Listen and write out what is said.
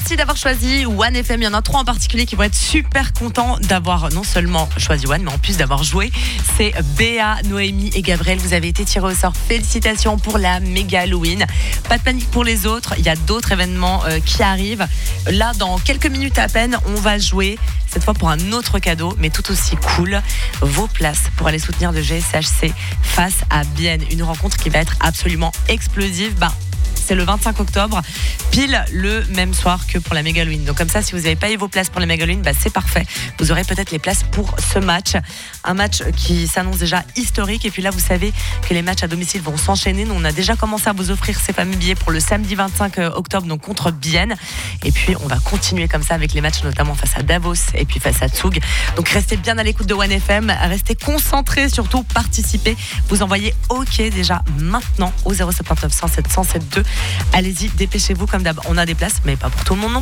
Merci d'avoir choisi One FM. Il y en a 3 en particulier qui vont être super contents d'avoir non seulement choisi One, mais en plus d'avoir joué. C'est Béa, Noémie et Gabriel. Vous avez été tirés au sort. Félicitations pour la méga Halloween. Pas de panique pour les autres. Il y a d'autres événements qui arrivent. Là, dans quelques minutes à peine, on va jouer cette fois pour un autre cadeau, mais tout aussi cool. Vos places pour aller soutenir le GSHC face à Bienne. Une rencontre qui va être absolument explosive. C'est le 25 octobre, pile le même soir que pour la Méga Halloween. Donc comme ça, si vous n'avez pas eu vos places pour la Méga Halloween, c'est parfait. Vous aurez peut-être les places pour ce match. Un match qui s'annonce déjà historique. Et puis là, vous savez que les matchs à domicile vont s'enchaîner. Nous, on a déjà commencé à vous offrir ces fameux billets pour le samedi 25 octobre, donc contre Bienne. Et puis, on va continuer comme ça avec les matchs, notamment face à Davos et puis face à Zug. Donc restez bien à l'écoute de One FM. Restez concentrés, surtout participez. Vous envoyez OK déjà maintenant au 079 107 107 2. Allez-y, dépêchez-vous comme d'hab. On a des places, mais pas pour tout le monde non plus.